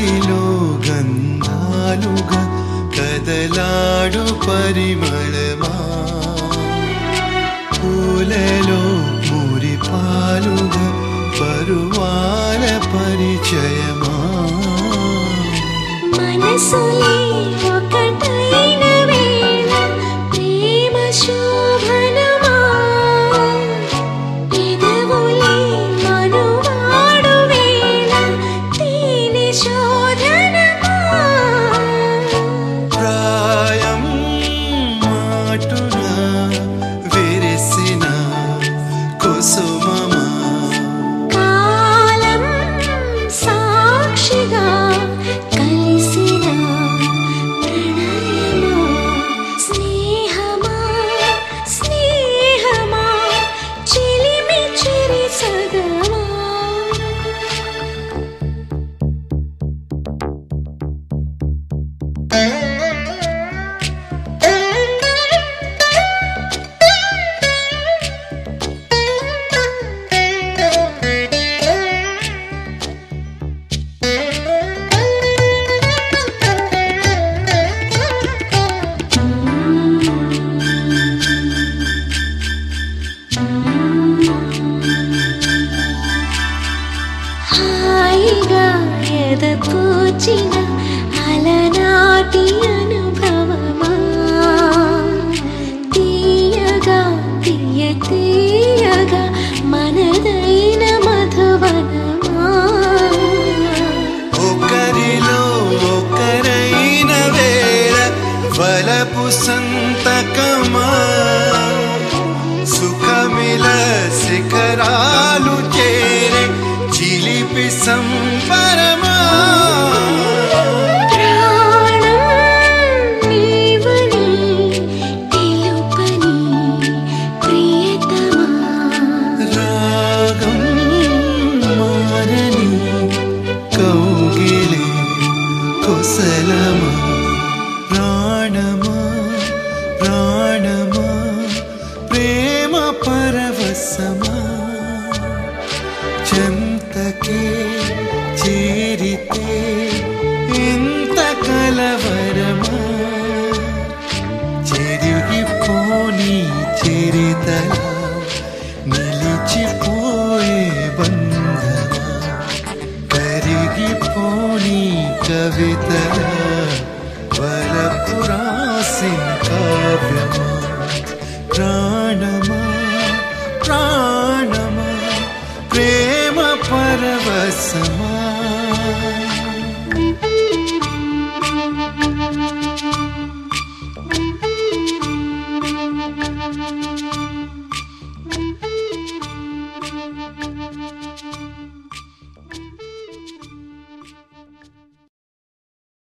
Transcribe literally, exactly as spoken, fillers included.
గాలిలో గంధాలుగా కదలాడు పరిమళమా పూలలో మురిపాలుగా పరువాల పరిచయమా మనసులే ఒకటైన వేళ ప్రేమ శోభనమా పెదవులే మనువాడు వేళ తేనె శోధనమా ప్రాయం మాటున విరిసిన కుసుమమా కాలం సాక్షిగా కలిసిన ప్రణయమా స్నేహమా స్నేహమా చిలిమి చిరి సగమా హాయిగా ఎదపూచిన అలనాటి అనుభవమా తీయగా తీయ తీయగా మనదైన మధువనమా ఒకరిలో ఒకరైన వేళ వలపు సంతకమా సుఖమిల శిఖరాలు చేరే చిలిపి సంపరమా ప్రాణం నీవని తెలుపని ప్రియతమా రాగం మారని కౌగిలి కుశలమా ప్రాణమా ప్రాణమా ప్రేమ పరవశమా చెంతకే చేరితే ఇంత కలవరమా చెరిగిపోని చరితల నిలిచిపోయే బంధమా కరిగిపోని కవితల వలపు రాసిన కావ్యమా ప్రాణమా ప్రాణమా ప్రేమ పరవశమా